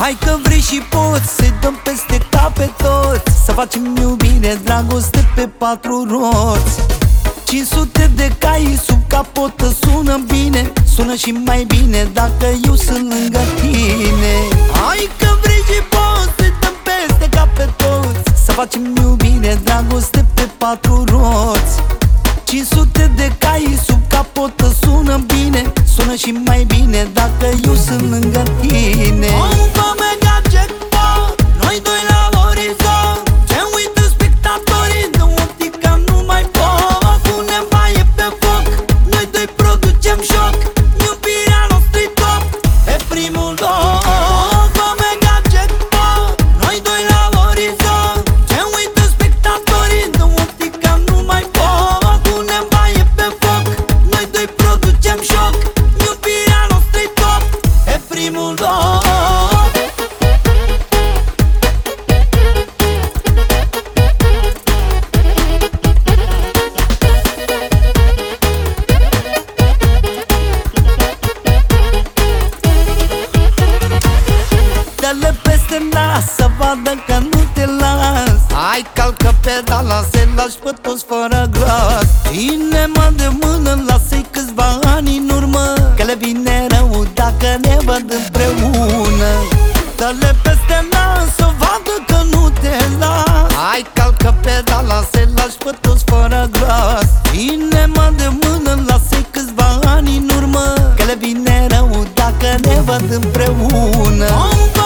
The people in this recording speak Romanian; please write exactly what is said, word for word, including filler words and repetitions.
Hai că vrei și poți, să-i dăm peste cap pe toți, să facem iubire, dragoste pe patru roți. cinci sute de cai sub capotă sună bine, sună și mai bine dacă eu sunt lângă tine. Hai că vrei și poți, să-i dăm peste cap pe toți, să facem iubire, dragoste pe patru roți. cinci sute de cai sub capotă sună bine, sună și mai bine dacă eu sunt lângă tine. Ompa mega jackpot, noi doi la orizont, ce uită spectatorii, de optica nu mai pot. Punem baie pe foc, noi doi producem șoc, iubirea noastră-i top, pe primul loc. Ompa mega jackpot, noi doi la orizont, ce uită spectatorii, de optica nu mai pot. Punem baie pe foc, noi doi producem șoc, iubirea noastră-i top, pe primul loc. Dă-le peste nas să vadă că nu te las. Hai calcă pedala, să-i lași pe toți fără glas. Ține-mă de mână, lasă-i câțiva ani în urmă, că le vine rău dacă ne văd împreună. Dă-le peste nas să vadă că nu te las. Hai calcă pedala, să-i lași pe toți fără glas. Ține-mă de mână, lasă-i câțiva ani în urmă, că le vine rău dacă ne văd împreună.